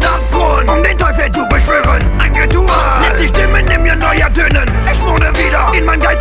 Abgrund, um den Teufel zu beschwören. Ein Ritual, lässt die Stimmen in mir neu ertönen. Ich wurde wieder in mein Geist